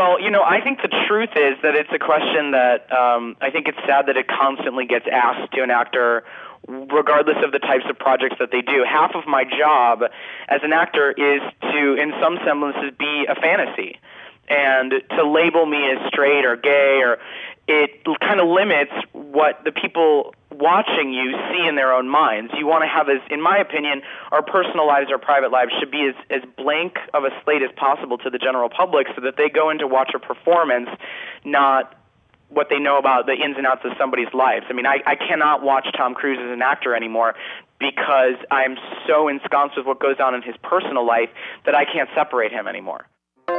Well, I think the truth is that it's a question that I think it's sad that it constantly gets asked to an actor, regardless of the types of projects that they do. Half of my job as an actor is to, in some semblances, be a fantasy. And to label me as straight or gay, or it kind of limits what the people watching you see in their own minds. You want to have, in my opinion, our personal lives, our private lives should be as blank of a slate as possible to the general public, so that they go in to watch a performance, not what they know about the ins and outs of somebody's lives. I mean, I cannot watch Tom Cruise as an actor anymore because I'm so ensconced with what goes on in his personal life that I can't separate him anymore.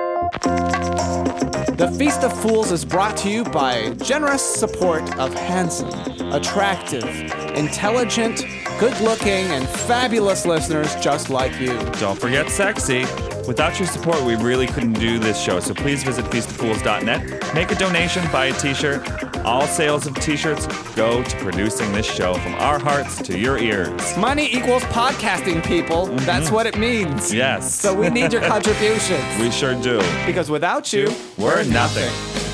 The Feast of Fools is brought to you by generous support of handsome, attractive, intelligent, good-looking, and fabulous listeners just like you. Don't forget sexy. Without your support, we really couldn't do this show, so please visit feastoffools.net, make a donation, buy a t-shirt. All sales of t-shirts go to producing this show from our hearts to your ears. Money equals podcasting, people. Mm-hmm. That's what it means. Yes. So we need your contributions. We sure do. Because without you, we're nothing.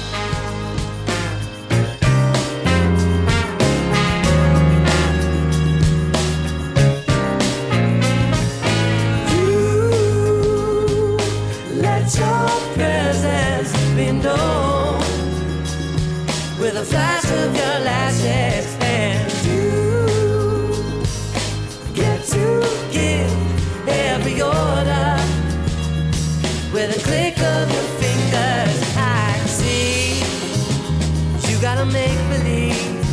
With a flash of your lashes, and you get to give every order with a click of your fingers. I see you gotta make believe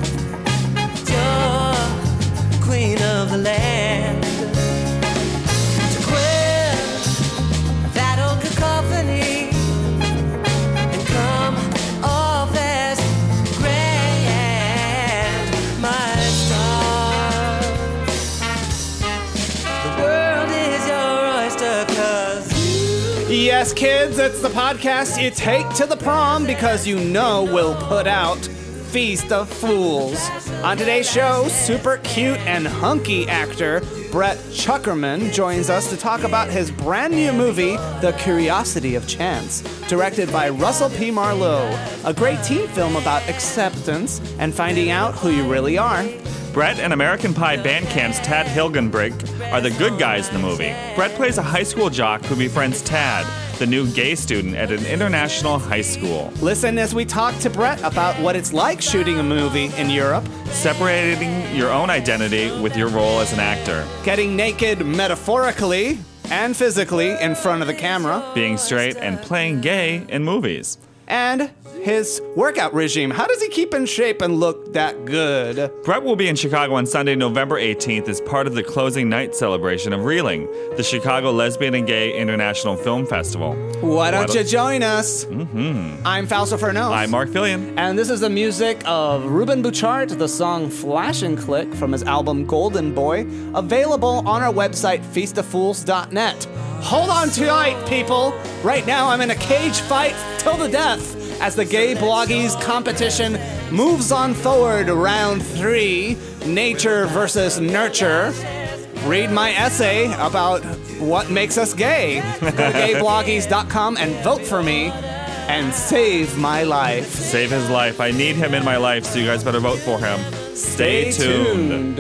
you're queen of the land. To quell that old cacophony and come off as Yes, kids, it's the podcast you take to the prom because you know we'll put out Feast of Fools. On today's show, super cute and hunky actor Brett Chuckerman joins us to talk about his brand new movie, The Curiosity of Chance, directed by Russell P. Marlowe, a great teen film about acceptance and finding out who you really are. Brett and American Pie Bandcamp's Tad Hilgenbrink are the good guys in the movie. Brett plays a high school jock who befriends Tad, the new gay student at an international high school. Listen as we talk to Brett about what it's like shooting a movie in Europe, separating your own identity with your role as an actor, getting naked metaphorically and physically in front of the camera, being straight and playing gay in movies, and his workout regime. How does he keep in shape and look that good? Brett will be in Chicago on Sunday, November 18th as part of the closing night celebration of Reeling, the Chicago Lesbian and Gay International Film Festival. Why don't you join us? Mm-hmm. I'm Fausto Fernos. I'm Mark Fillion. And this is the music of Ruben Bouchard, the song Flash and Click from his album Golden Boy, available on our website, feastoffools.net. Hold on tight, people. Right now I'm in a cage fight till the death as the Gay Bloggies competition moves on forward. Round 3, nature versus nurture. Read my essay about what makes us gay. Go to gaybloggies.com and vote for me and save my life. Save his life. I need him in my life, so you guys better vote for him. Stay tuned.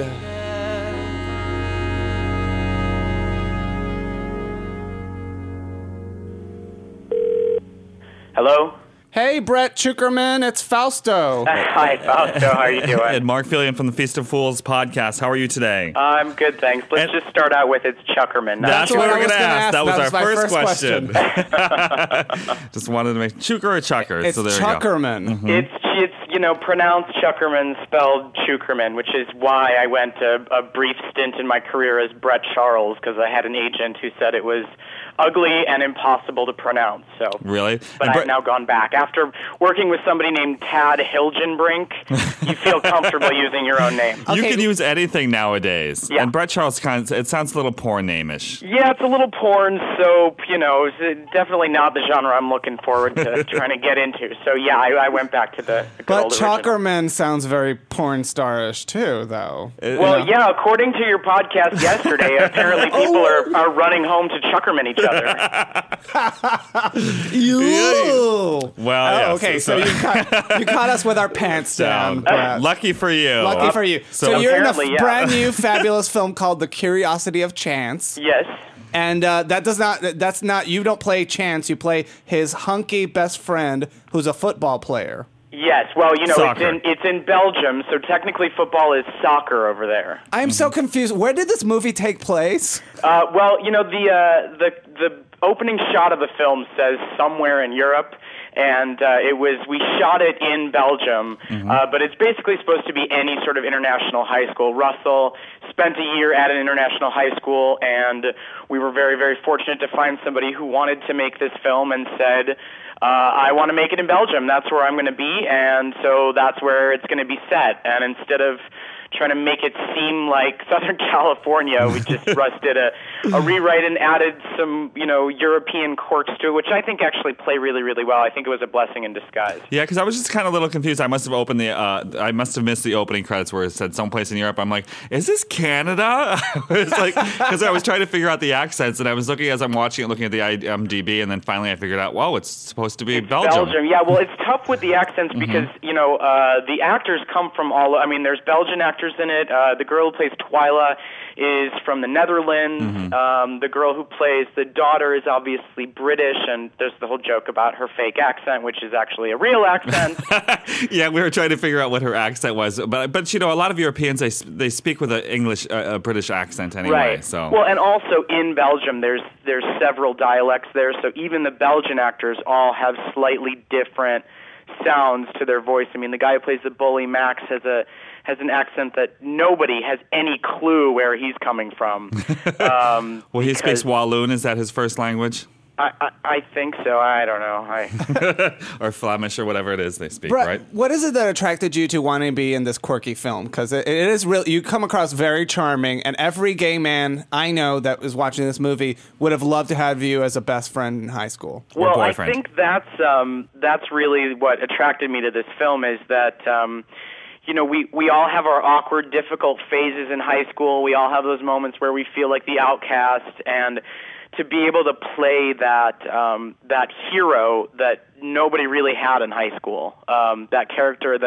Hello? Hey, Brett Chuckerman, it's Fausto. Hi, Fausto. How are you doing? And Mark Fillion from the Feast of Fools podcast. How are you today? I'm good, thanks. Let's just start out with it's Chuckerman. That's what we're going to ask. That was our first question. Just wanted to make Chucker or Chucker. It's so there Chuckerman. You go. Mm-hmm. It's pronounced Chuckerman, spelled Chuckerman, which is why I went a brief stint in my career as Brett Charles, because I had an agent who said it was ugly and impossible to pronounce. So really? But I've now gone back. After working with somebody named Tad Hilgenbrink, you feel comfortable using your own name. Okay. You can use anything nowadays. Yeah. And Brett Charles, it sounds a little porn name-ish. Yeah, it's a little porn soap, it's definitely not the genre I'm looking forward to trying to get into. So yeah, I went back to the good original. Chuckerman sounds very porn starish too, though. Well, yeah, according to your podcast yesterday, apparently people are running home to Chuckerman each other. Well, okay, so you caught us with our pants down. Brett. Lucky for you. Lucky for you. So you're in a Apparently, yeah. brand new, fabulous film called The Curiosity of Chance. Yes. And that's not, you don't play Chance, you play his hunky best friend who's a football player. Yes, well, you know, Soccer. it's in Belgium, so technically football is soccer over there. I'm so confused. Where did this movie take place? Well, you know, the opening shot of the film says somewhere in Europe, and we shot it in Belgium, but it's basically supposed to be any sort of international high school. Russell spent a year at an international high school, and we were very, very fortunate to find somebody who wanted to make this film and said, I want to make it in Belgium. That's where I'm going to be, and so that's where it's going to be set. And instead of trying to make it seem like Southern California, we just did a rewrite and added some, you know, European quirks to it, which I think actually play really, really well. I think it was a blessing in disguise. Yeah, because I was just kind of a little confused. I must have missed the opening credits where it said someplace in Europe. I'm like, is this Canada? It's like, because I was trying to figure out the accents, and I was looking as I'm watching it, looking at the IMDb, and then finally I figured out, whoa, it's supposed to be Belgium. Yeah. Well, it's tough with the accents because you know the actors come from all. I mean, there's Belgian actors in it. The girl who plays Twyla is from the Netherlands. The girl who plays the daughter is obviously British, and there's the whole joke about her fake accent, which is actually a real accent. Yeah, we were trying to figure out what her accent was, but you know, a lot of Europeans they speak with a British accent anyway. Right. So well, and also in Belgium, there's several dialects there, so even the Belgian actors all have slightly different sounds to their voice. I mean, the guy who plays the bully, Max, has an accent that nobody has any clue where he's coming from. Well, he speaks Walloon. Is that his first language? I think so. I don't know. Or Flemish or whatever it is they speak, Brett, right? what is it that attracted you to wanting to be in this quirky film? Because it is real. You come across very charming, and every gay man I know that was watching this movie would have loved to have you as a best friend in high school. Or Well, I boyfriend. think that's really what attracted me to this film is that you know, we all have our awkward, difficult phases in high school. We all have those moments where we feel like the outcast, and to be able to play that hero that nobody really had in high school, that character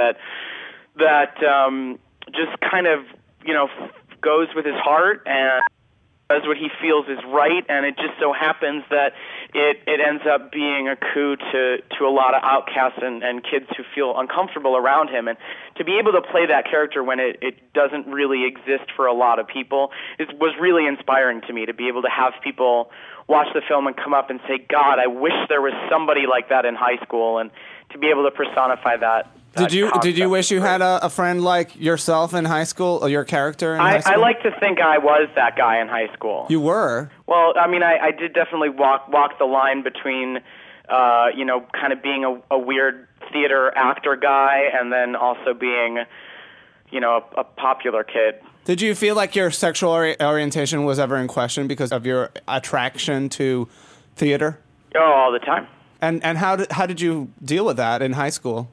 that just kind of, you know, goes with his heart and does what he feels is right, and it just so happens that it ends up being a coup to a lot of outcasts and kids who feel uncomfortable around him. And to be able to play that character when it doesn't really exist for a lot of people was really inspiring to me, to be able to have people watch the film and come up and say, God, I wish there was somebody like that in high school, and to be able to personify that. Did you wish you had a friend like yourself in high school, or your character in high school? I like to think I was that guy in high school. You were? Well, I mean, I did definitely walk the line between, you know, kind of being a weird theater actor guy and then also being, you know, a popular kid. Did you feel like your sexual orientation was ever in question because of your attraction to theater? Oh, all the time. And how did you deal with that in high school?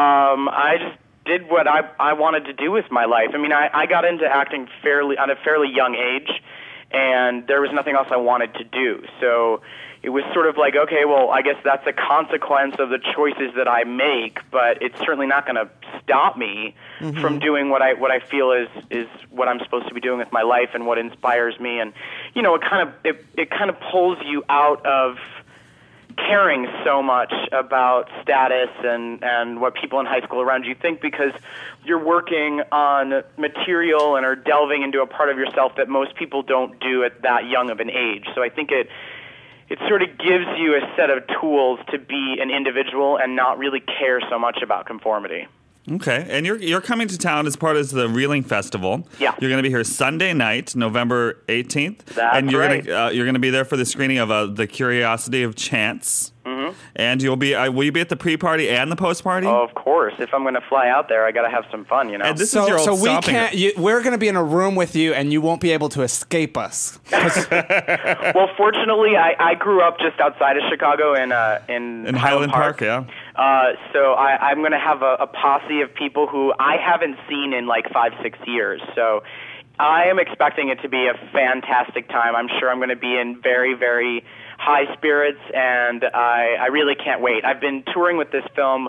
I just did what I wanted to do with my life. I mean, I got into acting at a fairly young age, and there was nothing else I wanted to do. So it was sort of like, okay, well, I guess that's a consequence of the choices that I make, but it's certainly not going to stop me from doing what I feel is what I'm supposed to be doing with my life and what inspires me. And, you know, it kind of pulls you out of caring so much about status and what people in high school around you think, because you're working on material and are delving into a part of yourself that most people don't do at that young of an age. So I think it sort of gives you a set of tools to be an individual and not really care so much about conformity. Okay, and you're coming to town as part of the Reeling Festival. Yeah. You're going to be here Sunday night, November 18th. That's and you're right. You're going to be there for the screening of The Curiosity of Chance. Mm-hmm. And you'll be will you be at the pre-party and the post-party? Oh, of course. If I'm going to fly out there, I got to have some fun, you know. And this is your old So we stomping can't. We're going to be in a room with you, and you won't be able to escape us. Well, fortunately, I grew up just outside of Chicago in Highland Park, yeah. So I'm going to have a posse of people who I haven't seen in like 5-6 years. So I am expecting it to be a fantastic time. I'm sure I'm going to be in very, very high spirits, and I really can't wait. I've been touring with this film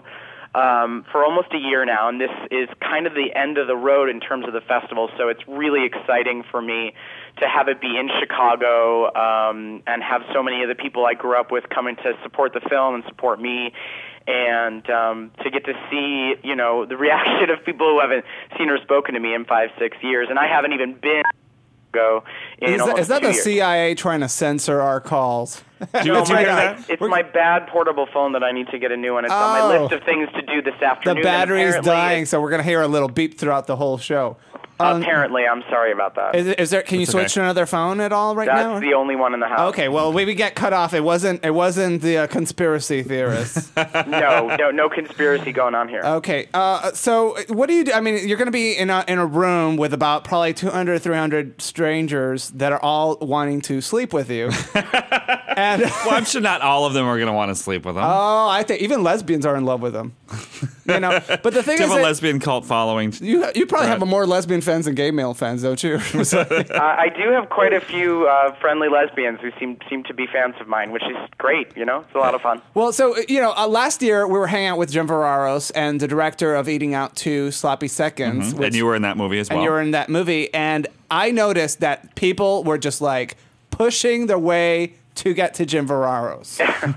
for almost a year now, and this is kind of the end of the road in terms of the festival, so it's really exciting for me to have it be in Chicago and have so many of the people I grew up with coming to support the film and support me, and to get to see, you know, the reaction of people who haven't seen or spoken to me in 5-6 years, and I haven't even been go in Is that 2 the years. CIA trying to censor our calls? Did you hear that? It's my bad portable phone that I need to get a new one. It's on my list of things to do this The afternoon. and battery's apparently dying, so we're going to hear a little beep throughout the whole show. Apparently, I'm sorry about that. Is there? Can you That's switch okay. to another phone at all right now? That's the only one in the house. Okay, well, we get cut off. It wasn't the conspiracy theorists. No conspiracy going on here. Okay, so what do you do? I mean, you're going to be in a room with about probably 200, 300 strangers that are all wanting to sleep with you. And Well, I'm sure not all of them are going to want to sleep with them. oh, I think even lesbians are in love with them. You know, but the thing Do you is have a that lesbian cult following? you probably Right. have more lesbian fans than gay male fans, don't you? I do have quite a few friendly lesbians who seem to be fans of mine, which is great. You know, it's a lot of fun. Well, so, you know, last year we were hanging out with Jim Veraros and the director of Eating Out 2, Sloppy Seconds. And you were in that movie as well. And you were in that movie. And I noticed that people were just like pushing their way to get to Jim Veraros.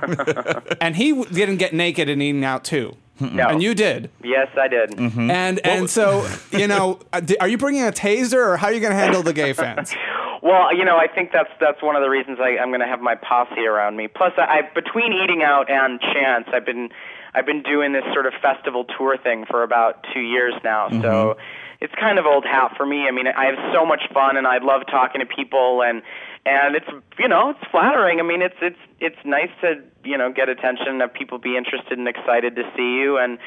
And he didn't get naked in Eating Out 2. No. And you did. Yes, I did. And so, you know, are you bringing a taser or how are you going to handle the gay fans? Well, you know, I think that's one of the reasons I'm going to have my posse around me. Plus, I between Eating Out and Chance, I've been doing this sort of festival tour thing for about 2 years now. So it's kind of old hat for me. I mean, I have so much fun, and I love talking to people, and it's, you know, it's flattering. I mean, it's nice to, you know, get attention, have people be interested and excited to see you, and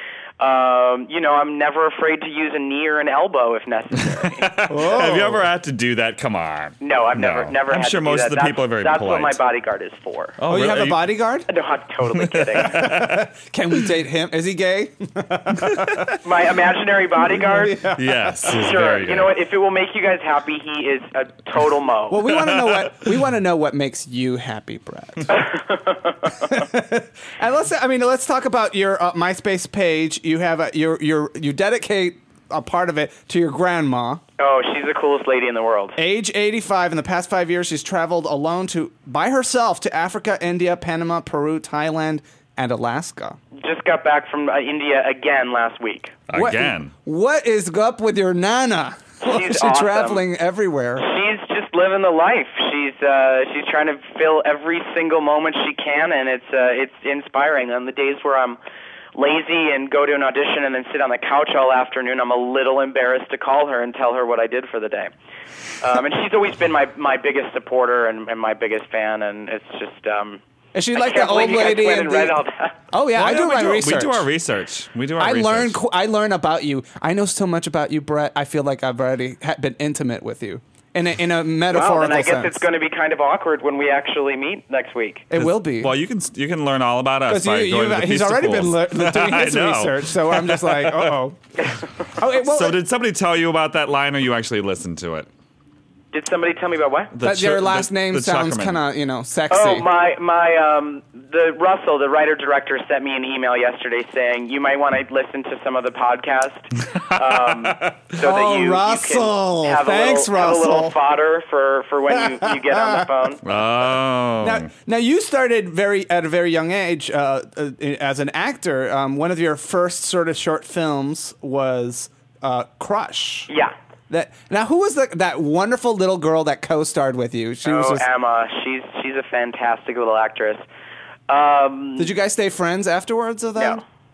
you know, I'm never afraid to use a knee or an elbow if necessary. Have you ever had to do that? Come on. No, I've never I'm had sure to do most that. of the people are very That's polite. what my bodyguard is for. Oh, you really? have a bodyguard? No, I'm totally kidding. Can we date him? Is he gay? My imaginary bodyguard? Yes. he's Sure. very You good. know what? If it will make you guys happy, he is a total mo. Well, we want to know what makes you happy, Brad. And let's talk about your MySpace page. You have you dedicate a part of it to your grandma. Oh, she's the coolest lady in the world. Age 85. In the past 5 years, she's traveled alone by herself to Africa, India, Panama, Peru, Thailand, and Alaska. Just got back from India again last week. Again. What is up with your nana? She's awesome. traveling everywhere. She's just living the life. She's trying to fill every single moment she can, and it's inspiring. On the days where I'm lazy and go to an audition and then sit on the couch all afternoon, I'm a little embarrassed to call her and tell her what I did for the day. And she's always been my biggest supporter and my biggest fan, and it's just Is she I like can't the old believe you guys lady went in and read the? all that. Oh yeah, I do my research. We do our research. I learn about you. I know so much about you, Brett. I feel like I've already been intimate with you in a metaphorical Well, then I guess sense. it's going to be kind of awkward when we actually meet next week. It will be. Well, you can learn all about us by Because going to the he's Feast of already Fools. been doing his I know. research, so I'm just like, uh-oh. Okay, well, So did somebody tell you about that line, or you actually listened to it? Did somebody tell me about what? but your last name the sounds Chuckerman. kind of, sexy. Oh, the Russell, the writer-director, sent me an email yesterday saying you might want to listen to some of the podcast, so that you Russell. can have Thanks, have a Russell. little fodder for when you get on the phone. Oh. Now you started at a very young age as an actor. One of your first sort of short films was Crush. Yeah. Now, who was that wonderful little girl that co-starred with you? She was just, Emma. She's a fantastic little actress. Did you guys stay friends afterwards of that? No.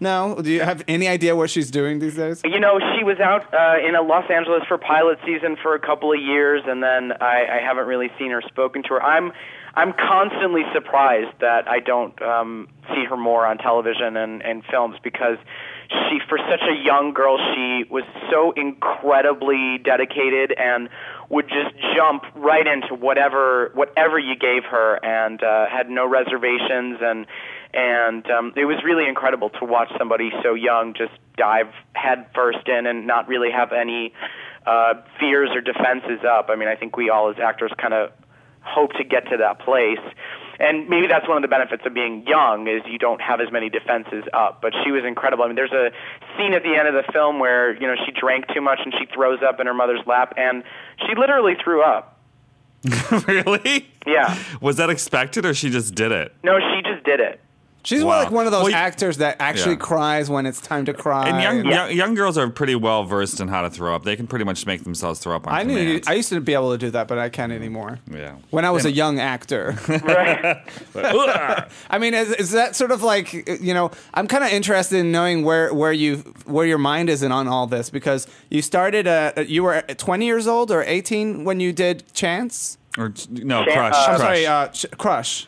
No? Do you have any idea what she's doing these days? You know, she was out in Los Angeles for pilot season for a couple of years, and then I haven't really seen her, spoken to her. I'm constantly surprised that I don't see her more on television and films, because she, for such a young girl, she was so incredibly dedicated and would just jump right into whatever you gave her, and had no reservations, and it was really incredible to watch somebody so young just dive head first in and not really have any fears or defenses up. I mean, I think we all as actors kind of hope to get to that place. And maybe that's one of the benefits of being young, is you don't have as many defenses up. But she was incredible. I mean, there's a scene at the end of the film where, you know, she drank too much and she throws up in her mother's lap, and she literally threw up. Really? Yeah. Was that expected, or she just did it? No, she just did it. She's Wow. like one of those Well, actors that actually yeah. cries when it's time to cry. And young girls are pretty well versed in how to throw up. They can pretty much make themselves throw up on command. I used to be able to do that, but I can't anymore. Yeah. When I was a young actor. Right. I mean, is that sort of like, you know, I'm kind of interested in knowing where your mind is in on all this, because you started, you were 20 years old or 18 when you did Chance? Or no, Crush. Crush. I'm Crush. sorry, Crush.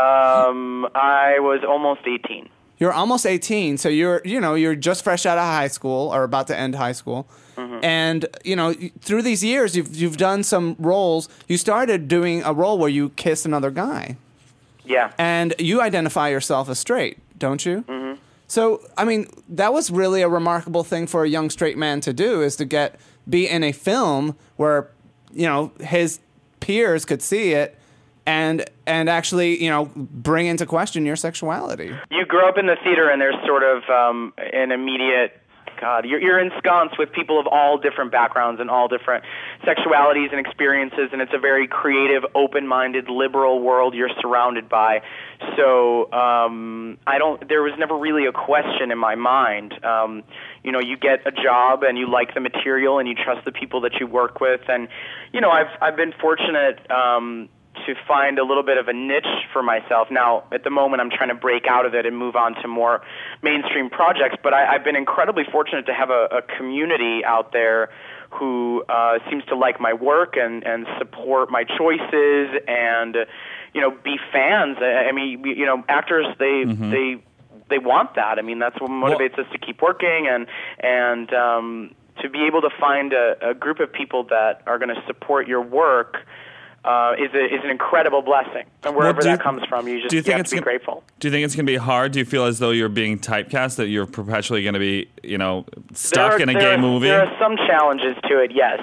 I was almost 18. You're almost 18, so you're just fresh out of high school or about to end high school. Mm-hmm. And, you know, through these years, you've done some roles. You started doing a role where you kiss another guy. Yeah. And you identify yourself as straight, don't you? Mm-hmm. So, I mean, that was really a remarkable thing for a young straight man to do, is to be in a film where, you know, his peers could see it and actually, you know, bring into question your sexuality. You grow up in the theater, and there's sort of an immediate, you're ensconced with people of all different backgrounds and all different sexualities and experiences, and it's a very creative, open-minded, liberal world you're surrounded by. So there was never really a question in my mind. You know, you get a job and you like the material and you trust the people that you work with, and you know, I've been fortunate to find a little bit of a niche for myself. Now, at the moment, I'm trying to break out of it and move on to more mainstream projects, but I've been incredibly fortunate to have a community out there who seems to like my work and support my choices and, you know, be fans. I mean, you know, actors, they want that. I mean, that's what motivates us to keep working, and to be able to find a group of people that are going to support your work is an incredible blessing. And wherever that comes from, you have to be grateful. Do you think it's going to be hard? Do you feel as though you're being typecast, that you're perpetually going to be, you know, stuck in a gay movie? There are some challenges to it, yes.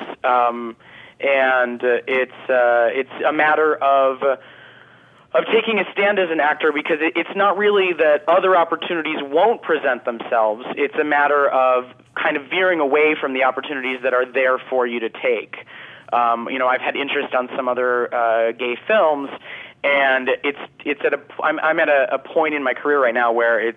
And it's a matter of taking a stand as an actor, because it's not really that other opportunities won't present themselves. It's a matter of kind of veering away from the opportunities that are there for you to take. You know, I've had interest on some other gay films, and I'm at a point in my career right now where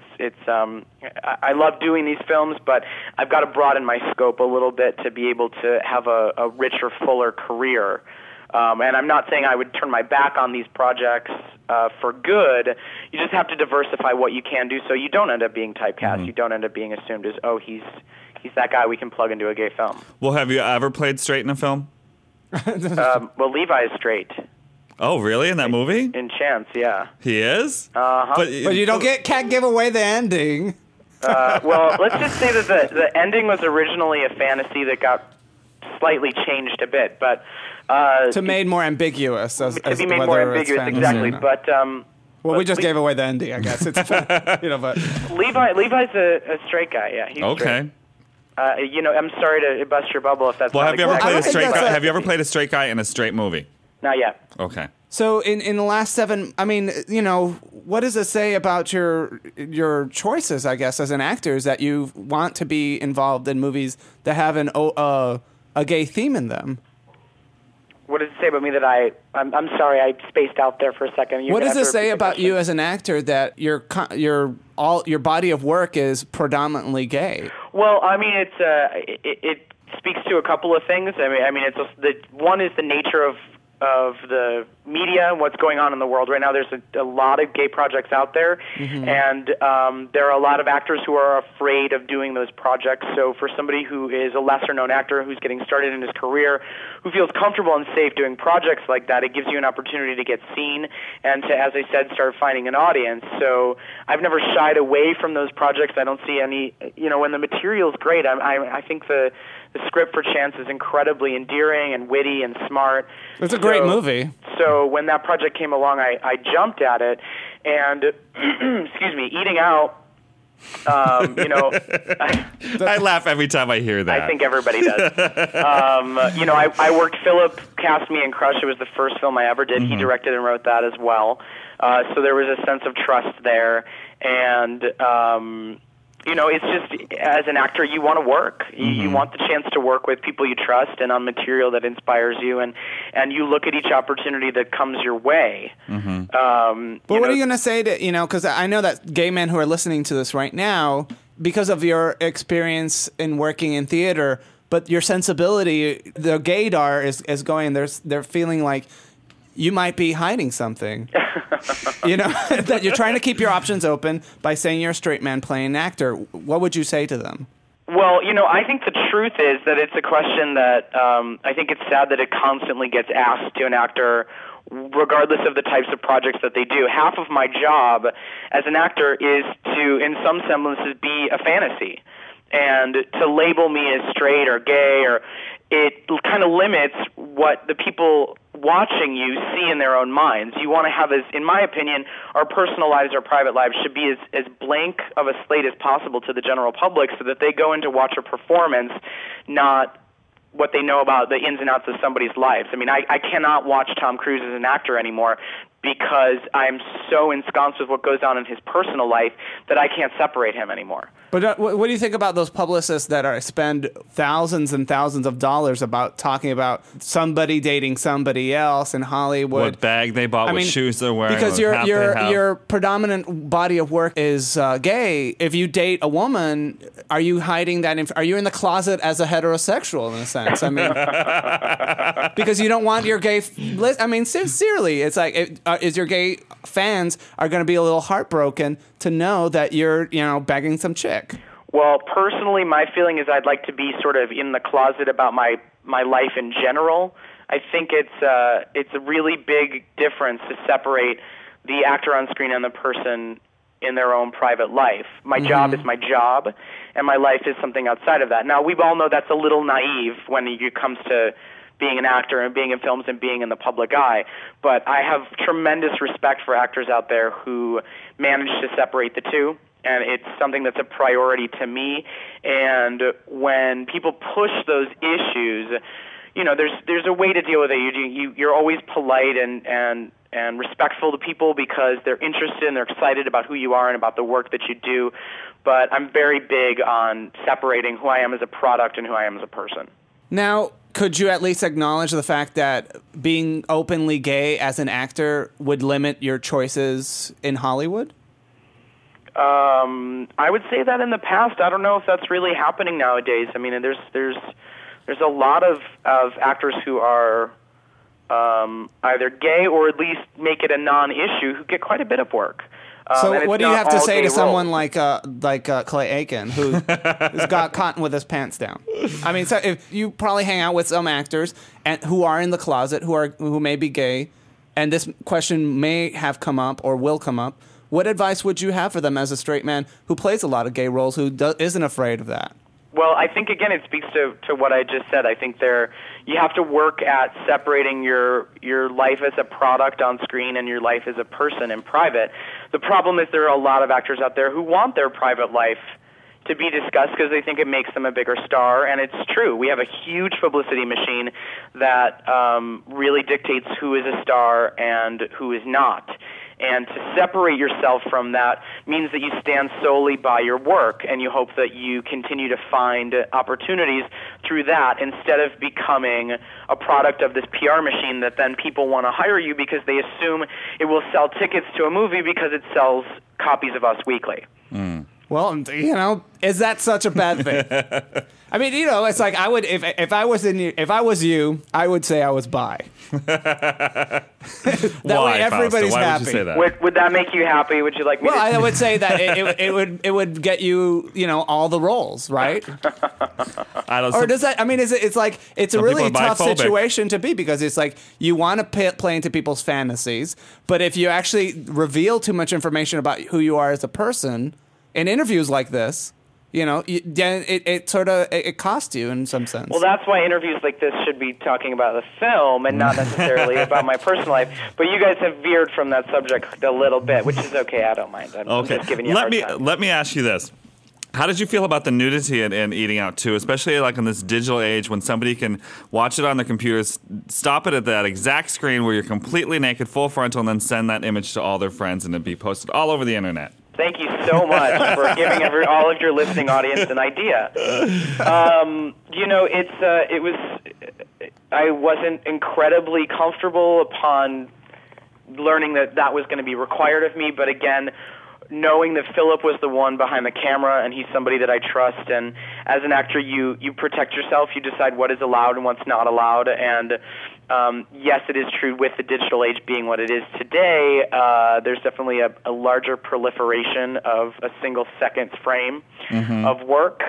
I love doing these films, but I've got to broaden my scope a little bit to be able to have a richer, fuller career. And I'm not saying I would turn my back on these projects for good. You just have to diversify what you can do, so you don't end up being typecast. Mm-hmm. You don't end up being assumed as, oh, he's that guy we can plug into a gay film. Well, have you ever played straight in a film? Well, Levi is straight. Oh, really? In that movie? In Chance, yeah. He is? Uh-huh. But you can't give away the ending. Well, let's just say that the ending was originally a fantasy that got slightly changed a bit, but to made more ambiguous. To be made more ambiguous, exactly. But well, we just gave away the ending, I guess. It's you know, but Levi's a straight guy. Yeah, he's okay. Straight. You know, I'm sorry to bust your bubble if that's. Well, have you ever played a straight guy in a straight movie? Not yet. Okay. So in the last 7, I mean, you know, what does it say about your choices, I guess, as an actor, is that you want to be involved in movies that have a gay theme in them? What does it say about me that I'm sorry, I spaced out there for a second. What does it say about you as an actor that your body of work is predominantly gay? Well, I mean, it speaks to a couple of things. I mean, one is the nature of the media, what's going on in the world right now. There's a lot of gay projects out there, and there are a lot of actors who are afraid of doing those projects. So for somebody who is a lesser-known actor who's getting started in his career, who feels comfortable and safe doing projects like that, it gives you an opportunity to get seen and to, as I said, start finding an audience. So I've never shied away from those projects. I don't see any, when the material's great, I think the script for Chance is incredibly endearing and witty and smart. It's a great movie. So when that project came along, I jumped at it, and excuse me, eating out. I laugh every time I hear that. I think everybody does. I worked. Philip cast me in Crush. It was the first film I ever did. He directed and wrote that as well. So there was a sense of trust there, and. It's just, as an actor, you want to work. You want the chance to work with people you trust and on material that inspires you, and you look at each opportunity that comes your way. But what are you going to say to, because I know that gay men who are listening to this right now, because of your experience in working in theater, but your sensibility, the gaydar is going, they're feeling like you might be hiding something. That you're trying to keep your options open by saying you're a straight man playing an actor. What would you say to them? Well, I think the truth is that it's a question that I think it's sad that it constantly gets asked to an actor, regardless of the types of projects that they do. Half of my job as an actor is to, in some semblances, be a fantasy. And to label me as straight or gay, or it kind of limits what the people watching you see in their own minds. You want to have, in my opinion, our personal lives, our private lives should be as blank of a slate as possible to the general public, so that they go in to watch a performance, not what they know about the ins and outs of somebody's lives. I mean, I cannot watch Tom Cruise as an actor anymore because I'm so ensconced with what goes on in his personal life that I can't separate him anymore. But what do you think about those publicists that spend thousands and thousands of dollars about talking about somebody dating somebody else in Hollywood? What bag they bought, what shoes they're wearing, because your predominant body of work is gay. If you date a woman, are you hiding that? Are you in the closet as a heterosexual in a sense? I mean, because you don't want your gay. Sincerely, it's like is your gay fans are going to be a little heartbroken to know that you're bagging some chick. Well, personally, my feeling is I'd like to be sort of in the closet about my life in general. I think it's a really big difference to separate the actor on screen and the person in their own private life. My job is my job, and my life is something outside of that. Now, we all know that's a little naive when it comes to being an actor and being in films and being in the public eye, but I have tremendous respect for actors out there who manage to separate the two, and it's something that's a priority to me. And when people push those issues, there's a way to deal with it. You're always polite and respectful to people because they're interested and they're excited about who you are and about the work that you do, but I'm very big on separating who I am as a product and who I am as a person. Now, could you at least acknowledge the fact that being openly gay as an actor would limit your choices in Hollywood? I would say that in the past. I don't know if that's really happening nowadays. I mean, there's a lot of actors who are either gay or at least make it a non-issue who get quite a bit of work. So what do you have to say to someone like Clay Aiken, who's got cotton with his pants down? I mean, so if you probably hang out with some actors who are in the closet, who may be gay, and this question may have come up or will come up, what advice would you have for them as a straight man who plays a lot of gay roles, who isn't afraid of that? Well, I think, again, it speaks to what I just said. I think you have to work at separating your life as a product on screen and your life as a person in private. The problem is there are a lot of actors out there who want their private life to be discussed because they think it makes them a bigger star, and it's true. We have a huge publicity machine that really dictates who is a star and who is not. And to separate yourself from that means that you stand solely by your work and you hope that you continue to find opportunities through that instead of becoming a product of this PR machine that then people want to hire you because they assume it will sell tickets to a movie because it sells copies of Us Weekly. Well, you know, is that such a bad thing? I mean, you know, it's like I would if I was you, I would say I was bi. That Why, way everybody's Fausto? Why happy. would you say that? Would that make you happy? Would you like me Well, to? I would say that it would get you, you know, all the roles, right? I don't. Or does that? I mean, it's like it's a Some really people are tough biphobic. situation to be because it's like you want to play into people's fantasies, but if you actually reveal too much information about who you are as a person in interviews like this, you know, then it sort of it costs you in some sense. Well, that's why interviews like this should be talking about the film and not necessarily about my personal life. But you guys have veered from that subject a little bit, which is okay. I don't mind. I'm Okay. just giving you a Let hard me time. let me ask you this. How did you feel about the nudity in eating out too, especially like in this digital age when somebody can watch it on their computers, stop it at that exact screen where you're completely naked, full frontal, and then send that image to all their friends and it'd be posted all over the internet? Thank you so much for giving all of your listening audience an idea. You know, I wasn't incredibly comfortable upon learning that was going to be required of me, but again, knowing that Philip was the one behind the camera and he's somebody that I trust, and as an actor you protect yourself, you decide what is allowed and what's not allowed, and yes, it is true with the digital age being what it is today, there's definitely a larger proliferation of a single second frame of work.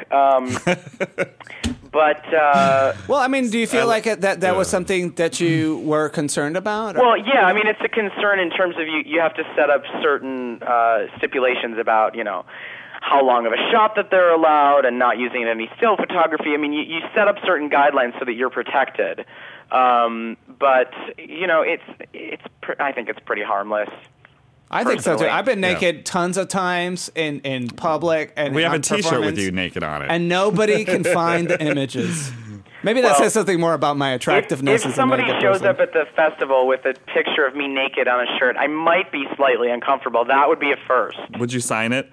But well, I mean, do you feel like that was something that you were concerned about? Or? well, yeah, I mean, it's a concern in terms of you have to set up certain stipulations about, you know, how long of a shot that they're allowed and not using any still photography. I mean, you set up certain guidelines so that you're protected. But, you know, I think it's pretty harmless. I think so too. personally. I've been naked tons of times in public and We have on a T-shirt with performance, you naked on it. and nobody can find the images. Maybe that Well, says something more about my attractiveness If as a somebody naked shows person. up at the festival with a picture of me naked on a shirt, I might be slightly uncomfortable. That would be a first. Would you sign it?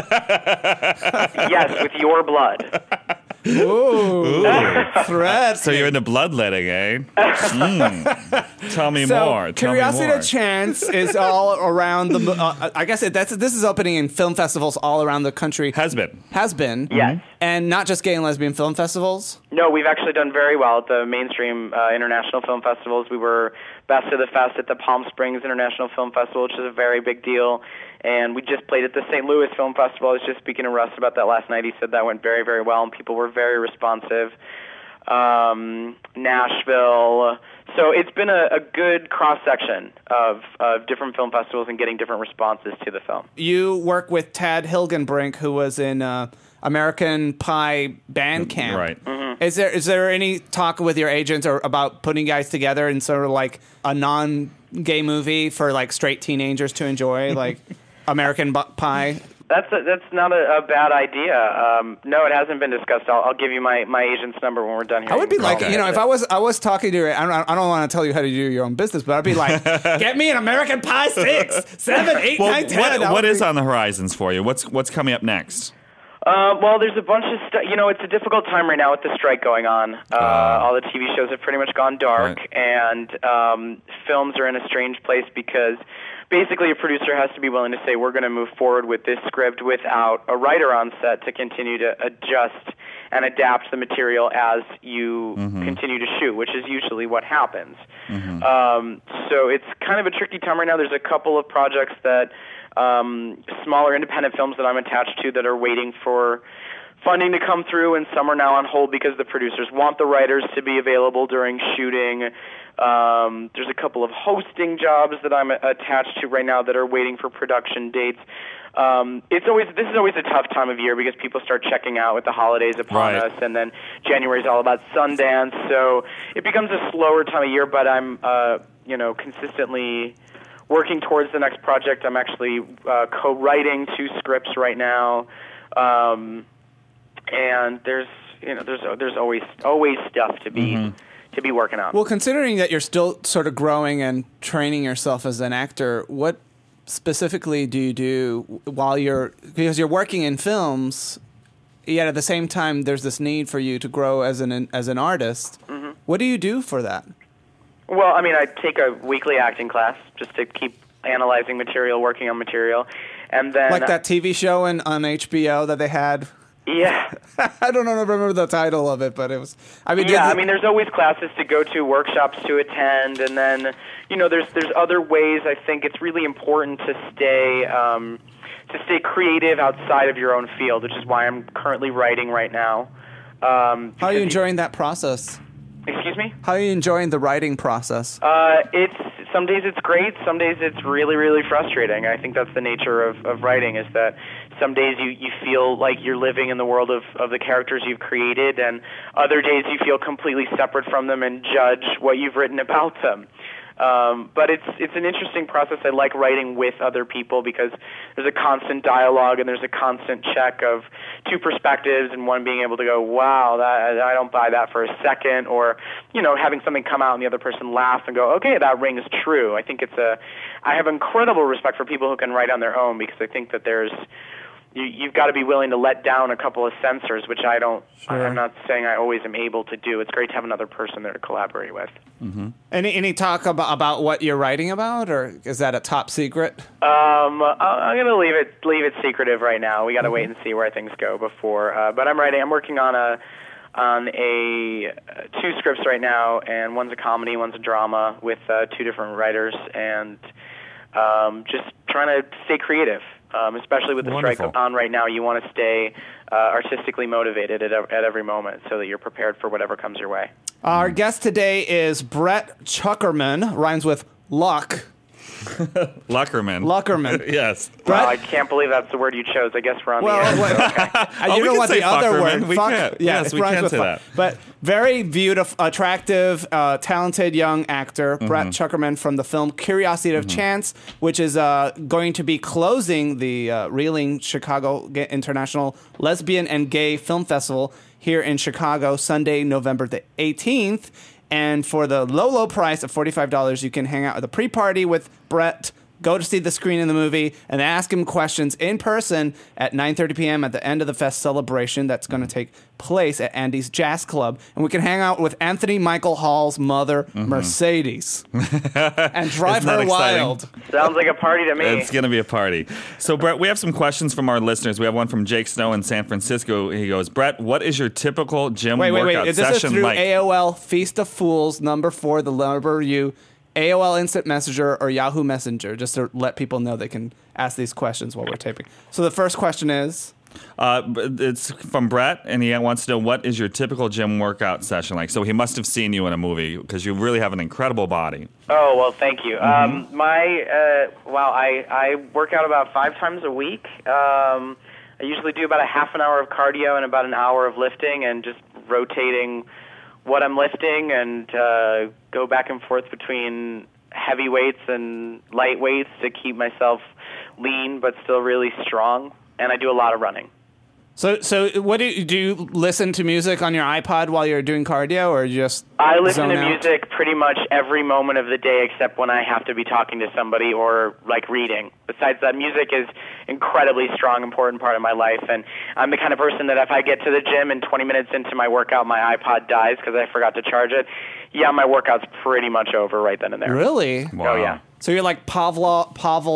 Yes, with your blood. Ooh, threat. So you're into bloodletting, eh? Tell me So, more. Tell Curiosity me more. to Chance is all around the. I guess this is opening in film festivals all around the country. Has been. Has been. Yes. And not just gay and lesbian film festivals. No, we've actually done very well at the mainstream international film festivals. We were Best of the Fest at the Palm Springs International Film Festival, which is a very big deal. And we just played at the St. Louis Film Festival. I was just speaking to Russ about that last night. He said that went very, very well, and people were very responsive. Nashville. So it's been a good cross-section of different film festivals and getting different responses to the film. You work with Tad Hilgenbrink, who was in American Pie band camp. Right. Mm-hmm. Is there any talk with your agents or about putting guys together in sort of like a non-gay movie for like straight teenagers to enjoy, like American Pie? That's not a bad idea. No, it hasn't been discussed. I'll give you my agent's number when we're done here. I would be like, Okay. you know, if I was talking to you, I don't want to tell you how to do your own business, but I'd be like, get me an American Pie 6, 7, 8, Well, 9, 10. what is on the horizons for you? What's coming up next? Well, there's a bunch of stuff. You know, it's a difficult time right now with the strike going on. All the TV shows have pretty much gone dark, Right. and films are in a strange place because basically a producer has to be willing to say, we're going to move forward with this script without a writer on set to continue to adjust and adapt the material as you continue to shoot, which is usually what happens. So it's kind of a tricky time right now. There's a couple of projects that smaller independent films that I'm attached to that are waiting for funding to come through, and some are now on hold because the producers want the writers to be available during shooting. There's a couple of hosting jobs that I'm attached to right now that are waiting for production dates. This is always a tough time of year because people start checking out with the holidays upon Right. us, and then January is all about Sundance, so it becomes a slower time of year. But I'm consistently working towards the next project. I'm actually co-writing 2 scripts right now, and there's always stuff to be working on. Well, considering that you're still sort of growing and training yourself as an actor, what specifically do you do because you're working in films, yet at the same time there's this need for you to grow as an artist. What do you do for that? Well, I mean, I take a weekly acting class just to keep analyzing material, working on material. And then Like that TV show on HBO that they had. Yeah. I don't remember the title of it, but it was. I mean, Yeah, I mean, there's always classes to go to, workshops to attend, and then there's other ways. I think it's really important to stay creative outside of your own field, which is why I'm currently writing right now. How are you enjoying that process? Excuse me? How are you enjoying the writing process? Some days it's great, some days it's really, really frustrating. I think that's the nature of writing, is that some days you feel like you're living in the world of the characters you've created, and other days you feel completely separate from them and judge what you've written about them. But it's an interesting process. I like writing with other people because there's a constant dialogue and there's a constant check of two perspectives, and one being able to go, wow, I don't buy that for a second, or having something come out and the other person laugh and go, okay, that rings true. I think I have incredible respect for people who can write on their own, because I think that you've got to be willing to let down a couple of censors, which I don't. Sure. I'm not saying I always am able to do. It's great to have another person there to collaborate with. Mm-hmm. Any talk about what you're writing about, or is that a top secret? I'm going to leave it secretive right now. We got to wait and see where things go before. But I'm working on two scripts right now, and one's a comedy, one's a drama, with two different writers, and just trying to stay creative. Especially with the Wonderful. strike on right now, you want to stay artistically motivated at every moment, so that you're prepared for whatever comes your way. Our guest today is Brett Chuckerman, rhymes with luck. Luckerman. Yes. Well, I can't believe that's the word you chose. I guess we're on the air. You we know can what say the other fuckerman. word? We can. Yes, it we rhymes can with say fuck. that. But very beautiful, attractive, talented young actor, Brett Chuckerman, from the film Curiosity of Chance, which is going to be closing the Reeling Chicago International Lesbian and Gay Film Festival here in Chicago, Sunday, November the 18th. And for the low price of $45, you can hang out at the pre-party with Brett, go to see the screening of the movie, and ask him questions in person at 9:30 p.m. at the end of the fest celebration that's going to take place at Andy's Jazz Club. And we can hang out with Anthony Michael Hall's mother, Mercedes, and drive her exciting? wild. Sounds like a party to me. It's going to be a party. So, Brett, we have some questions from our listeners. We have one from Jake Snow in San Francisco. He goes, Brett, what is your typical gym workout Is this session through like? AOL Feast of Fools #4, the number you, AOL Instant Messenger or Yahoo Messenger, just to let people know they can ask these questions while we're taping. So the first question is... It's from Brett, and he wants to know, what is your typical gym workout session like? So he must have seen you in a movie, because you really have an incredible body. Oh, well, thank you. I work out about 5 times a week. I usually do about a half an hour of cardio and about an hour of lifting, and just rotating what I'm lifting, and go back and forth between heavy weights and light weights to keep myself lean but still really strong. And I do a lot of running. So what do you listen to music on your iPod while you're doing cardio, or you just I listen zone to out? music pretty much every moment of the day, except when I have to be talking to somebody or like reading. Besides that, music is incredibly strong, important part of my life, and I'm the kind of person that if I get to the gym and 20 minutes into my workout, my iPod dies because I forgot to charge it, yeah, my workout's pretty much over right then and there. Really? Wow. Oh, yeah. So you're like Pavlov's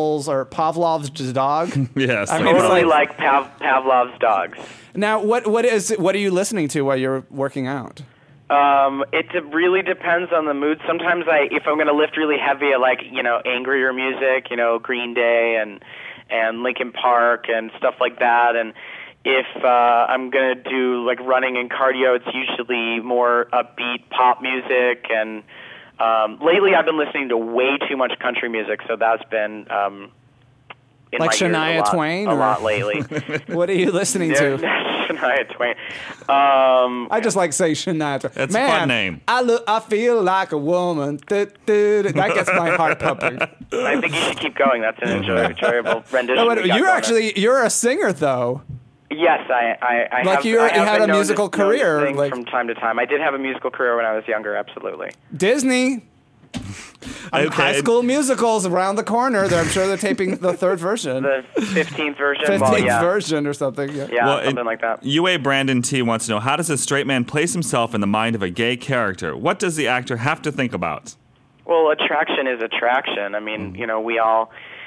dog? Yes. I mean, it's Totally like Pavlov's dogs. Now, what are you listening to while you're working out? It really depends on the mood. Sometimes if I'm going to lift really heavy, I like, angrier music, Green Day and Linkin Park and stuff like that. And if I'm going to do like running and cardio, it's usually more upbeat pop music. And lately I've been listening to way too much country music, so that's been in Like my ears Shania Twain? a or- lot lately. What are you listening to? Shania Twain. I just like say Shania Twain. It's a Man, fun name. I feel like a woman. That gets my heart pumping. I think you should keep going. That's an enjoyable rendition. No, we got going. you're a singer though. Yes, I Like have. you I have had been a known musical to career, sing like- from time to time. I did have a musical career when I was younger. Absolutely. Disney. Okay. High School Musicals around the corner. I'm sure they're taping the third version. The 15th version. 15th well, yeah. version or something. Yeah. Yeah, Well, something like that. UA Brandon T wants to know, how does a straight man place himself in the mind of a gay character? What does the actor have to think about? Well, attraction is attraction. I mean, we all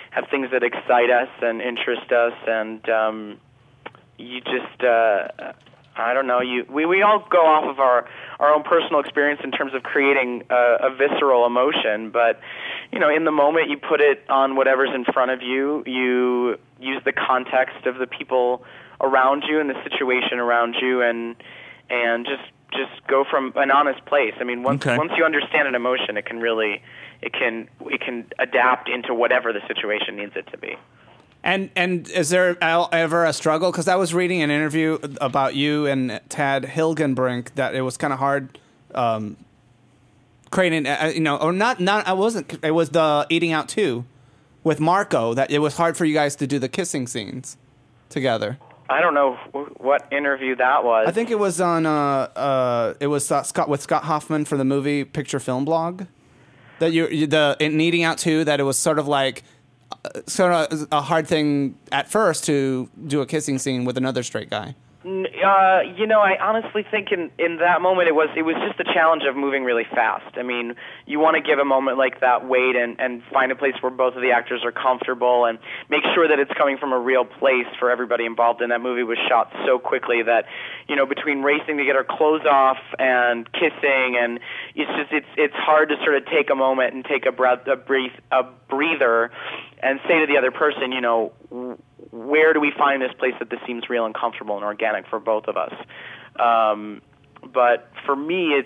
have things that excite us and interest us, and you just I don't know. We all go off of our own personal experience in terms of creating a visceral emotion, but in the moment you put it on whatever's in front of you. You use the context of the people around you and the situation around you, and just go from an honest place. I mean, once you understand an emotion, it can adapt into whatever the situation needs it to be. And is there ever a struggle? Because I was reading an interview about you and Tad Hilgenbrink that it was kind of hard creating, or not. I wasn't. It was the Eating Out 2 with Marco that it was hard for you guys to do the kissing scenes together. I don't know what interview that was. I think it was on. Scott Hoffman for the movie Picture Film Blog. That in Eating Out 2 that it was sort of like. Sort of a hard thing at first to do a kissing scene with another straight guy. I honestly think in that moment it was just the challenge of moving really fast. I mean, you want to give a moment like that weight and find a place where both of the actors are comfortable and make sure that it's coming from a real place for everybody involved. And that movie was shot so quickly that, between racing to get our clothes off and kissing, and it's hard to sort of take a moment and take a breather and say to the other person, where do we find this place that this seems real and comfortable and organic for both of us? But for me,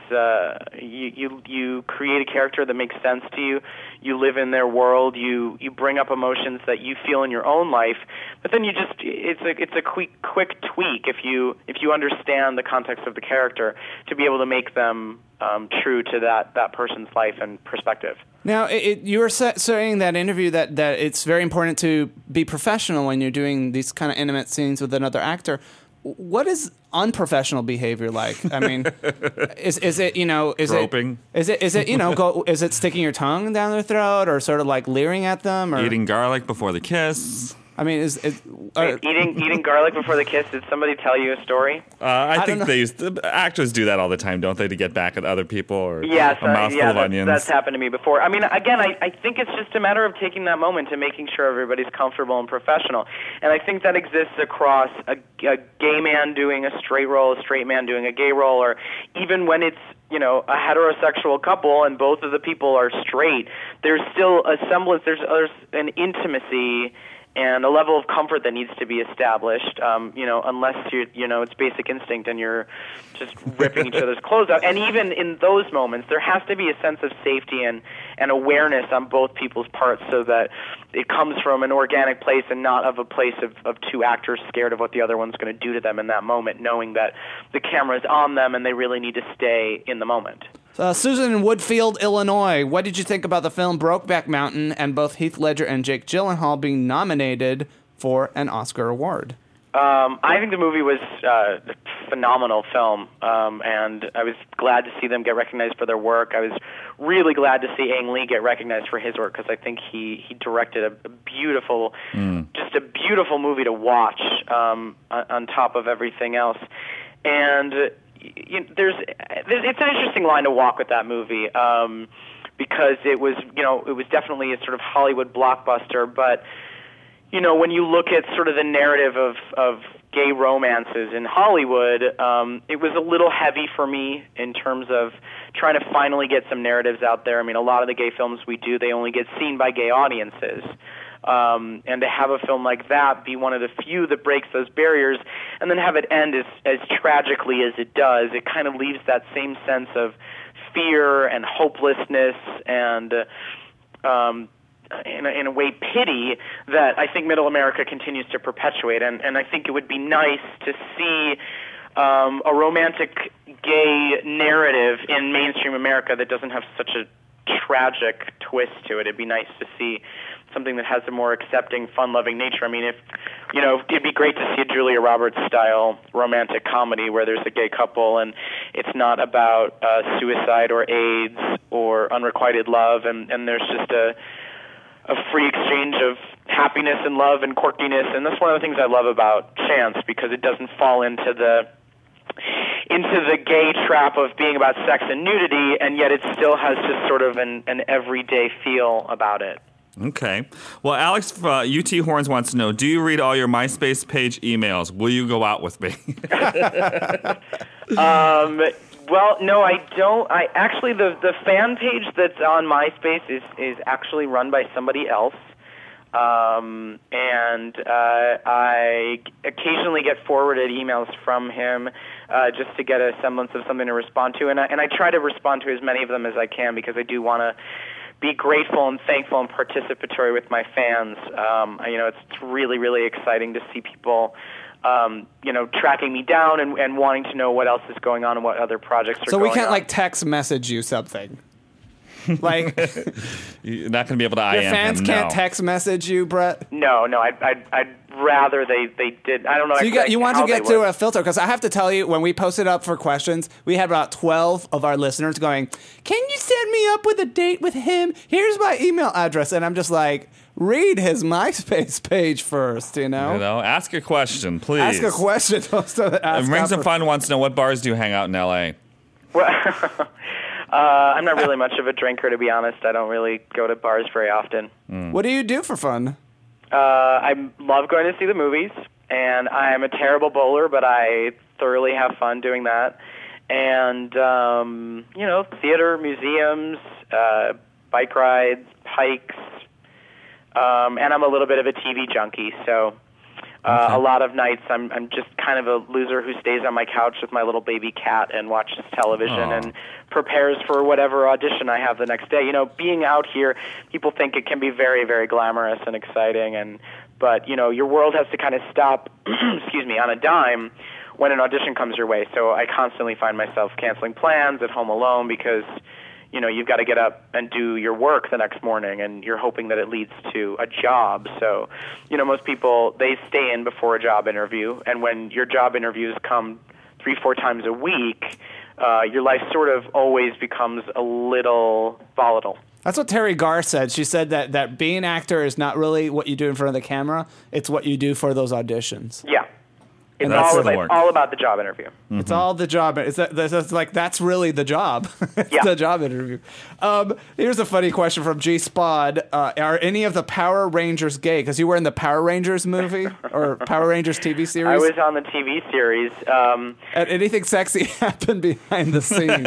you create a character that makes sense to you. You live in their world. You bring up emotions that you feel in your own life. But then it's a quick tweak if you understand the context of the character to be able to make them true to that person's life and perspective. Now, you were saying that interview that it's very important to be professional when you're doing these kind of intimate scenes with another actor. What is unprofessional behavior like? I mean, is it groping? Is it is it sticking your tongue down their throat or sort of like leering at them or eating garlic before the kiss? I mean, eating garlic before the kiss. Did somebody tell you a story? I think actors do that all the time, don't they, to get back at other people or yes, a mouthful of onions? That's happened to me before. I mean, again, I think it's just a matter of taking that moment and making sure everybody's comfortable and professional. And I think that exists across a gay man doing a straight role, a straight man doing a gay role, or even when it's a heterosexual couple and both of the people are straight. There's still a semblance. There's an intimacy and a level of comfort that needs to be established, unless it's basic instinct and you're just ripping each other's clothes out. And even in those moments, there has to be a sense of safety and awareness on both people's parts so that it comes from an organic place and not of a place of two actors scared of what the other one's going to do to them in that moment, knowing that the camera's on them and they really need to stay in the moment. Susan in Woodfield, Illinois. What did you think about the film Brokeback Mountain and both Heath Ledger and Jake Gyllenhaal being nominated for an Oscar award? I think the movie was a phenomenal film, and I was glad to see them get recognized for their work. I was really glad to see Ang Lee get recognized for his work because I think he directed a beautiful, just a beautiful movie to watch on top of everything else. And it's an interesting line to walk with that movie because it was definitely a sort of Hollywood blockbuster, but when you look at sort of the narrative of gay romances in Hollywood, it was a little heavy for me in terms of trying to finally get some narratives out there. I mean, a lot of the gay films we do, they only get seen by gay audiences. And to have a film like that be one of the few that breaks those barriers and then have it end as tragically as it does, it kind of leaves that same sense of fear and hopelessness and in a way pity that I think Middle America continues to perpetuate. And I think it would be nice to see a romantic gay narrative in mainstream America that doesn't have such a tragic twist to it. It'd be nice to see something that has a more accepting, fun-loving nature. I mean, it'd be great to see a Julia Roberts-style romantic comedy where there's a gay couple and it's not about suicide or AIDS or unrequited love, and there's just a free exchange of happiness and love and quirkiness. And that's one of the things I love about Chance, because it doesn't fall into the gay trap of being about sex and nudity, and yet it still has just sort of an everyday feel about it. Okay. Well, Alex, UT Horns wants to know, do you read all your MySpace page emails? Will you go out with me? Well, no, I don't. I actually, the fan page that's on MySpace is actually run by somebody else. I occasionally get forwarded emails from him just to get a semblance of something to respond to. And I try to respond to as many of them as I can because I do want to be grateful and thankful and participatory with my fans. It's really, really exciting to see people tracking me down and wanting to know what else is going on and what other projects are going on. So we can't, text message you something? Like, you're not going to be able to IM your fans him, can't no. text message you, Brett? No, I'd rather they did. I don't know. So you want to get through a filter, because I have to tell you, when we posted up for questions, we had about 12 of our listeners going, "Can you set me up with a date with him? Here's my email address." And I'm just like, read his MySpace page first, Ask a question, please. Ask a question. Rings and Fun wants to know, what bars do you hang out in L.A.? Well, I'm not really much of a drinker, to be honest. I don't really go to bars very often. What do you do for fun? I love going to see the movies, and I'm a terrible bowler, but I thoroughly have fun doing that. And, theater, museums, bike rides, hikes, and I'm a little bit of a TV junkie, so a lot of nights I'm just kind of a loser who stays on my couch with my little baby cat and watches television and prepares for whatever audition I have the next day. Being out here, people think it can be very, very glamorous and exciting, but your world has to kind of stop, on a dime when an audition comes your way. So I constantly find myself canceling plans at home alone because you've got to get up and do your work the next morning, and you're hoping that it leads to a job. So, most people, they stay in before a job interview, and when your job interviews come 3-4 times a week, your life sort of always becomes a little volatile. That's what Terry Garr said. She said that being an actor is not really what you do in front of the camera, it's what you do for those auditions. Yeah. It's That's all about the job interview. Mm-hmm. It's all the job. That's really the job. It's the job interview. Here's a funny question from G Spod. Are any of the Power Rangers gay? Because you were in the Power Rangers movie or Power Rangers TV series. I was on the TV series. And anything sexy happened behind the scenes?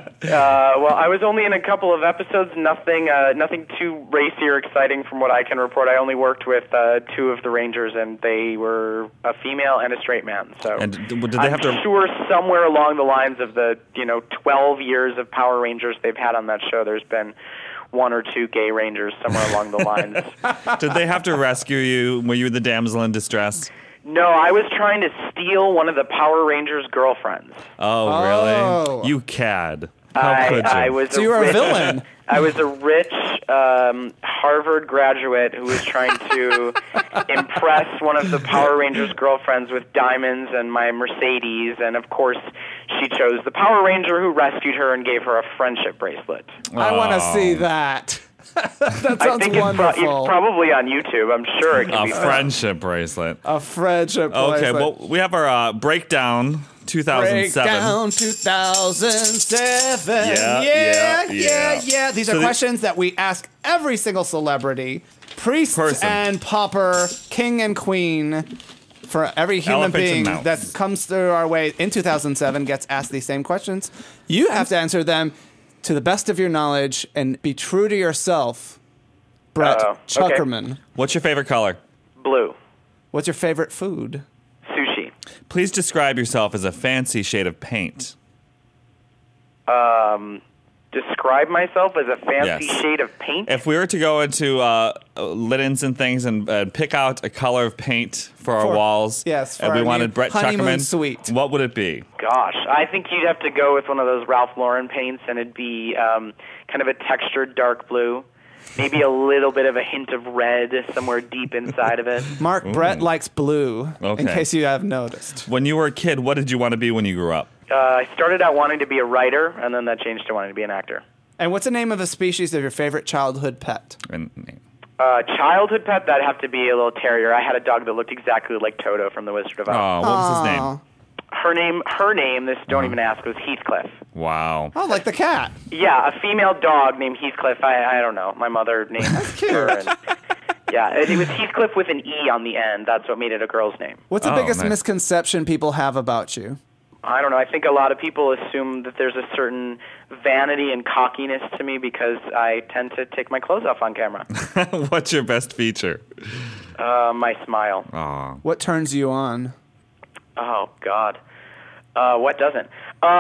Well, I was only in a couple of episodes. Nothing too racy or exciting from what I can report. I only worked with 2 of the Rangers, and they were a female and a straight man. So and did they have I'm sure somewhere along the lines of the 12 years of Power Rangers they've had on that show, there's been 1 or 2 gay Rangers somewhere along the lines. Did they have to rescue you? Were you the damsel in distress? No, I was trying to steal one of the Power Rangers' girlfriends. Oh, really? You cad. How could you? I was so you were a villain. I was a rich Harvard graduate who was trying to impress one of the Power Rangers' girlfriends with diamonds and my Mercedes, and of course she chose the Power Ranger who rescued her and gave her a friendship bracelet. I want to see that. That sounds I think wonderful. It's probably on YouTube. I'm sure it can be A friendship bracelet. A friendship bracelet. Okay, well, we have our breakdown 2007. Breakdown 2007. Yeah. These are questions that we ask every single celebrity, priest and pauper, king and queen, for every human being that comes through our way in 2007 gets asked these same questions. You have to answer them to the best of your knowledge and be true to yourself. Brett Chuckerman. Okay. What's your favorite color? Blue. What's your favorite food? Sushi. Please describe yourself as a fancy shade of paint. Describe myself as a fancy shade of paint? If we were to go into linens and things and pick out a color of paint for our walls, and we wanted Brett Chuckerman, suite. What would it be? Gosh, I think you'd have to go with one of those Ralph Lauren paints, and it'd be kind of a textured dark blue. Maybe a little bit of a hint of red somewhere deep inside of it. Mark, Brett likes blue, Okay. in case you have noticed. When you were a kid, what did you want to be when you grew up? I started out wanting to be a writer, and then that changed to wanting to be an actor. And what's the name of a species of your favorite childhood pet? Childhood pet, that'd have to be a little terrier. I had a dog that looked exactly like Toto from The Wizard of Oz. Oh, what was his name? Her name, don't even ask, was Heathcliff. Wow. Oh, like the cat. Yeah, a female dog named Heathcliff. I don't know. My mother named her. And, yeah, it was Heathcliff with an E on the end. That's what made it a girl's name. What's the Oh, biggest nice. misconception people have about you? I don't know. I think a lot of people assume that there's a certain vanity and cockiness to me because I tend to take my clothes off on camera. What's your best feature? My smile. Aw. What turns you on? Oh, God. What doesn't?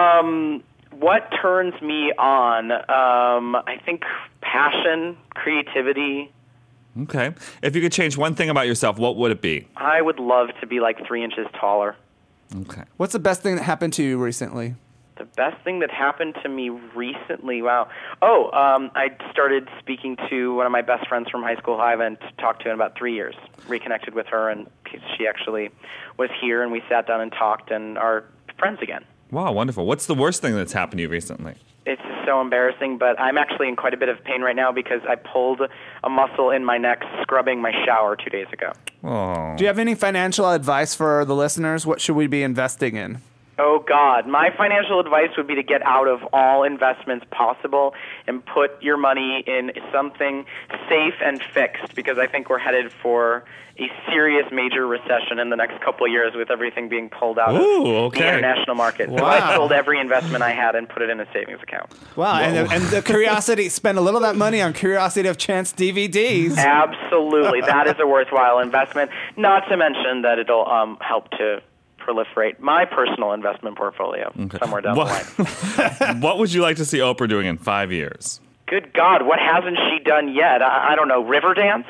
What turns me on? I think passion, creativity. Okay. If you could change one thing about yourself, what would it be? I would love to be like 3 inches taller. Okay. What's the best thing that happened to you recently? The best thing that happened to me recently, wow. Oh, I started speaking to one of my best friends from high school who I haven't talked to in about 3 years. Reconnected with her, and she actually was here, and we sat down and talked and are friends again. Wow, wonderful. What's the worst thing that's happened to you recently? It's so embarrassing, but I'm actually in quite a bit of pain right now because I pulled a muscle in my neck scrubbing my shower 2 days ago. Oh. Do you have any financial advice for the listeners? What should we be investing in? Oh, God. My financial advice would be to get out of all investments possible and put your money in something safe and fixed, because I think we're headed for a serious major recession in the next couple of years with everything being pulled out Ooh, of okay. the international market. So Wow. I sold every investment I had and put it in a savings account. Wow, and the Curiosity, spend a little of that money on Curiosity of Chance DVDs. Absolutely. That is a worthwhile investment, not to mention that it'll help to proliferate my personal investment portfolio somewhere down the line. What would you like to see Oprah doing in 5 years? Good God, what hasn't she done yet? I don't know, Riverdance?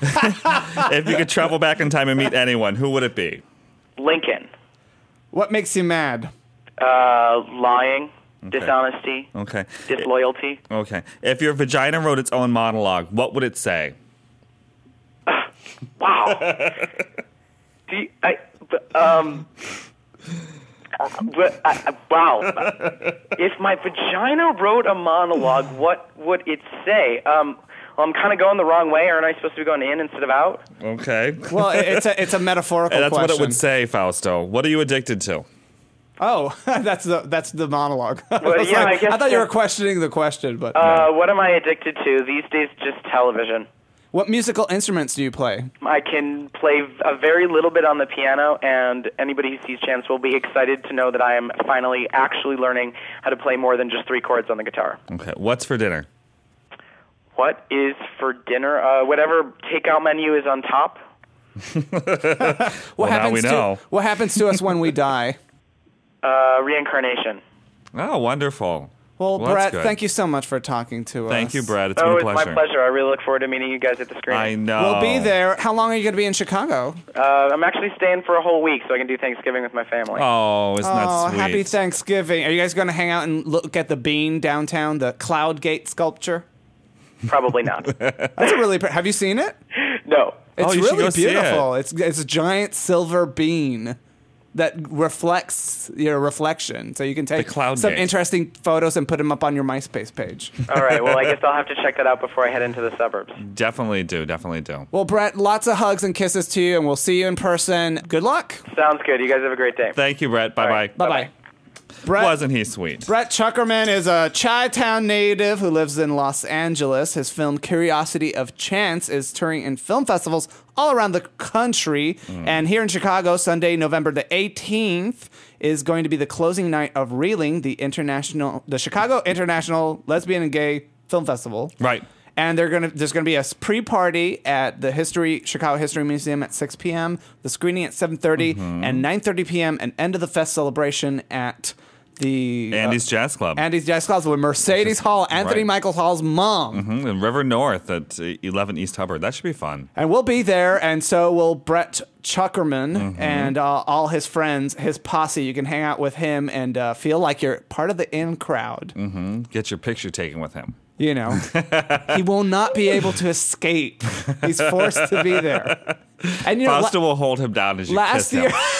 If you could travel back in time and meet anyone, who would it be? Lincoln. What makes you mad? Lying, dishonesty, Okay. disloyalty. Okay. If your vagina wrote its own monologue, what would it say? Wow. Wow. If my vagina wrote a monologue, what would it say? Well, I'm kind of going the wrong way. Aren't I supposed to be going in instead of out? Okay. Well, it's a metaphorical And that's question. what it would say, Fausto. What are you addicted to? Oh, that's the monologue. Well, yeah, I guess I thought you were that- questioning the question, but What am I addicted to? These days, just television. what musical instruments do you play? I can play a very little bit on the piano, and anybody who sees Chance will be excited to know that I am finally actually learning how to play more than just 3 chords on the guitar. Okay. What's for dinner? What is for dinner? Whatever takeout menu is on top. Well, now we know. What happens to us when we die? Reincarnation. Oh, wonderful. Well, Well, that's Brett, good. thank you so much for talking to us. Thank you, Brad. It's Oh, been it's a pleasure. my pleasure. I really look forward to meeting you guys at the screen. I know. We'll be there. How long are you going to be in Chicago? I'm actually staying for a whole week so I can do Thanksgiving with my family. Oh, isn't that Oh, sweet? happy Thanksgiving. Are you guys going to hang out and look at the bean downtown, the Cloud Gate sculpture? Probably not. That's a really have you seen it? No. It's you should really go see it. beautiful. It's a giant silver bean that reflects your reflection. So you can take The Cloud some Gate. interesting photos and put them up on your MySpace page. All right. Well, I guess I'll have to check that out before I head into the suburbs. Definitely do. Definitely do. Well, Brett, lots of hugs and kisses to you, and we'll see you in person. Good luck. Sounds good. You guys have a great day. Thank you, Brett. Bye-bye. All right. Bye-bye. Brett, Wasn't he sweet? Brett Chuckerman is a Chi-Town native who lives in Los Angeles. His film Curiosity of Chance is touring in film festivals all around the country. And here in Chicago, Sunday, November the 18th, is going to be the closing night of Reeling, the Chicago International Lesbian and Gay Film Festival. Right. And there's gonna be a pre-party at the Chicago History Museum at 6 p.m., the screening at 7:30, and 9:30 p.m., and end of the fest celebration at the Andy's Jazz Club. Andy's Jazz Club with Mercedes Hall, Anthony right. Michael Hall's mom. In River North at 11 East Hubbard. That should be fun. And we'll be there, and so will Brett Chuckerman and all his friends, his posse. You can hang out with him and feel like you're part of the in crowd. Get your picture taken with him. You know, he will not be able to escape. He's forced to be there. And you know, Fausto will hold him down as you last kiss year, him.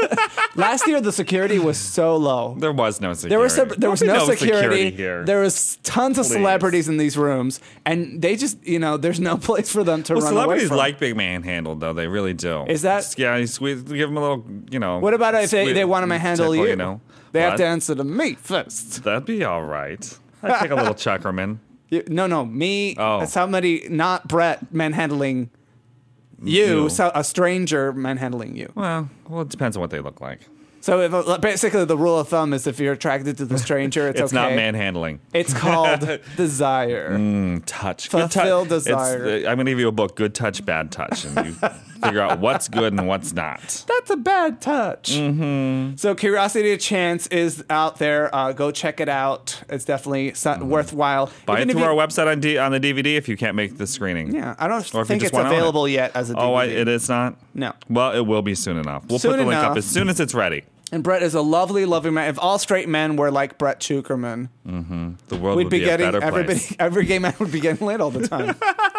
Last year, the security was so low. There was no security. There was no security here. There was tons of celebrities in these rooms, and they just, there's no place for them to run away celebrities from. like being manhandled, though. They really do. Is that? Yeah, you give them a little, What about if they want to manhandle tickle, you? They have to answer to me first. That'd be all right. I'd take a little chuckerman. No, me. Oh. Somebody, not Brett, manhandling you. So a stranger manhandling you. Well, it depends on what they look like. So basically, the rule of thumb is if you're attracted to the stranger, it's okay. It's not manhandling. It's called desire. Touch. Fulfill desire. I'm going to give you a book, Good Touch, Bad Touch, and you figure out what's good and what's not. That's a bad touch. Mm-hmm. So Curiosity of Chance is out there. Go check it out. It's definitely worthwhile. Buy it through our website on the DVD if you can't make the screening. Yeah, I don't think it's available yet as a DVD. Oh, it is not? No. Well, it will be soon enough. We'll put the link up as soon as it's ready. And Brett is a lovely, lovely man. If all straight men were like Brett Chukerman, the world would be a better place. Every gay man would be getting laid all the time.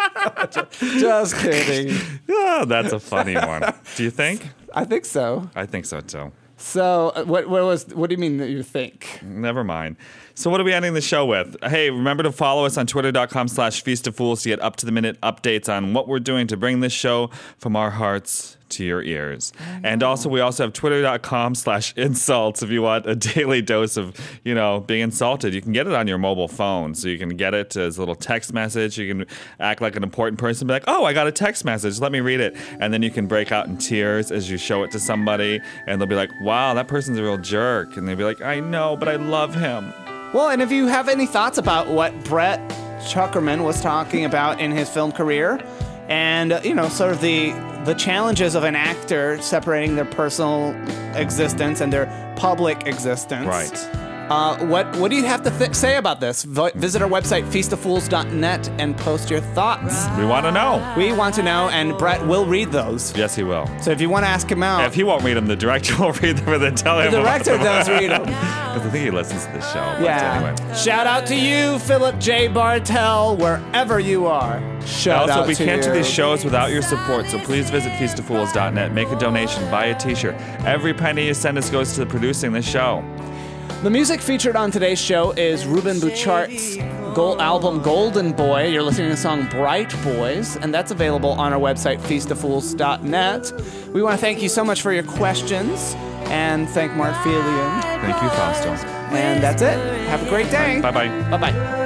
Just kidding. Oh, that's a funny one. Do you think? I think so. I think so too. So what do you mean that you think? Never mind. So what are we ending the show with? Hey, remember to follow us on twitter.com/feastoffools to get up-to-the-minute updates on what we're doing to bring this show from our hearts to your ears. And also, we also have twitter.com/insults if you want a daily dose of, being insulted. You can get it on your mobile phone. So you can get it as a little text message. You can act like an important person, be like, oh, I got a text message. Let me read it. And then you can break out in tears as you show it to somebody. And they'll be like, wow, that person's a real jerk. And they'll be like, I know, but I love him. Well, and if you have any thoughts about what Brett Chukerman was talking about in his film career, and sort of the challenges of an actor separating their personal existence and their public existence. Right. What do you have to say about this? Visit our website, feastoffools.net, and post your thoughts. We want to know. We want to know, and Brett will read those. Yes, he will. So if you want to ask him out. If he won't read them, the director will read them and then tell him. The director does read them. Because I think he listens to this show. Yeah. Anyway. Shout out to you, Philip J. Bartell, wherever you are. Shout out to you. Also, we can't do these shows without your support, so please visit feastoffools.net, make a donation, buy a t-shirt. Every penny you send us goes to producing this show. The music featured on today's show is Ruben Bouchart's album Golden Boy. You're listening to the song Bright Boys, and that's available on our website, feastoffools.net. We want to thank you so much for your questions, and thank Mark Felian. Thank you, Fausto. And that's it. Have a great day. Bye-bye. Bye-bye.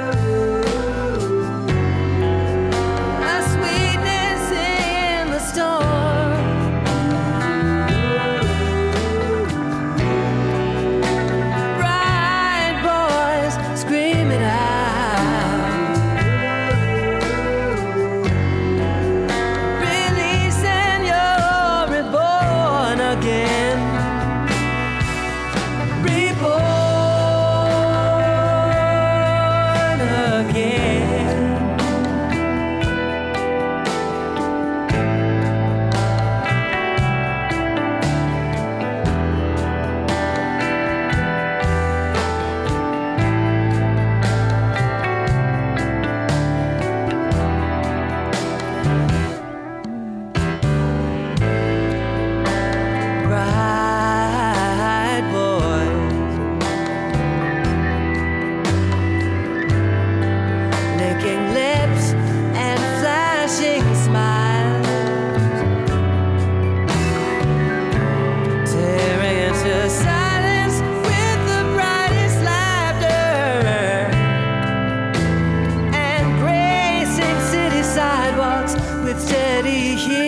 with steady